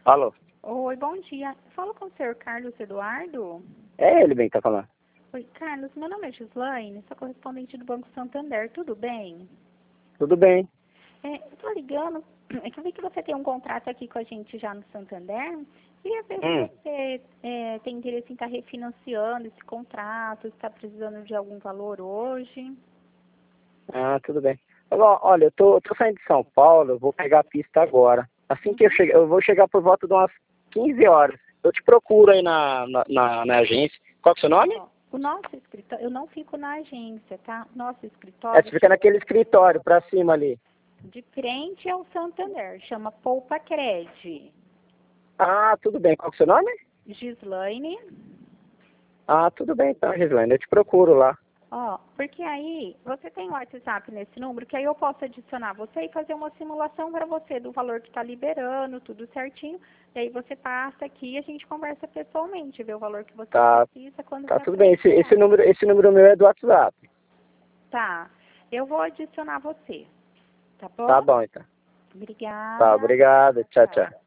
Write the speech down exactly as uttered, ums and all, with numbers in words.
Alô? Oi, bom dia. Falo com o senhor Carlos Eduardo. É ele bem que tá falando. Oi, Carlos, meu nome é Gislaine, sou correspondente do Banco Santander, tudo bem? Tudo bem. É, eu tô ligando, é que eu vi que você tem um contrato aqui com a gente já no Santander. Queria ver se Hum. você é, tem interesse em estar refinanciando esse contrato, se está precisando de algum valor hoje. Ah, tudo bem. Ó, Olha, eu tô, tô saindo de São Paulo, eu vou pegar a pista agora. Assim que eu Uhum. chegar, eu vou chegar por volta de umas quinze horas. Eu te procuro aí na, na, na, na agência. Qual que é o seu nome? Ó, o nosso escritório, eu não fico na agência, tá? Nosso É, escritório você fica fica naquele escritório pra cima ali. de frente ao Santander, chama Poupa Cred. Ah, tudo bem. Qual que é o seu nome? Gislaine. Ah, tudo bem então, Gislaine. Eu te procuro lá. Ó, porque aí você tem o WhatsApp nesse número, que aí eu posso adicionar você e fazer uma simulação para você do valor que está liberando, tudo certinho. E aí você passa aqui e a gente conversa pessoalmente, vê o valor que você Tá, precisa, quando tá for tudo para bem. Esse, esse, liberar. número, esse número meu é do WhatsApp. Tá, eu vou adicionar você, tá Tá bom? bom então. Tá, Obrigada. obrigado. Tchau, Tchau. tchau.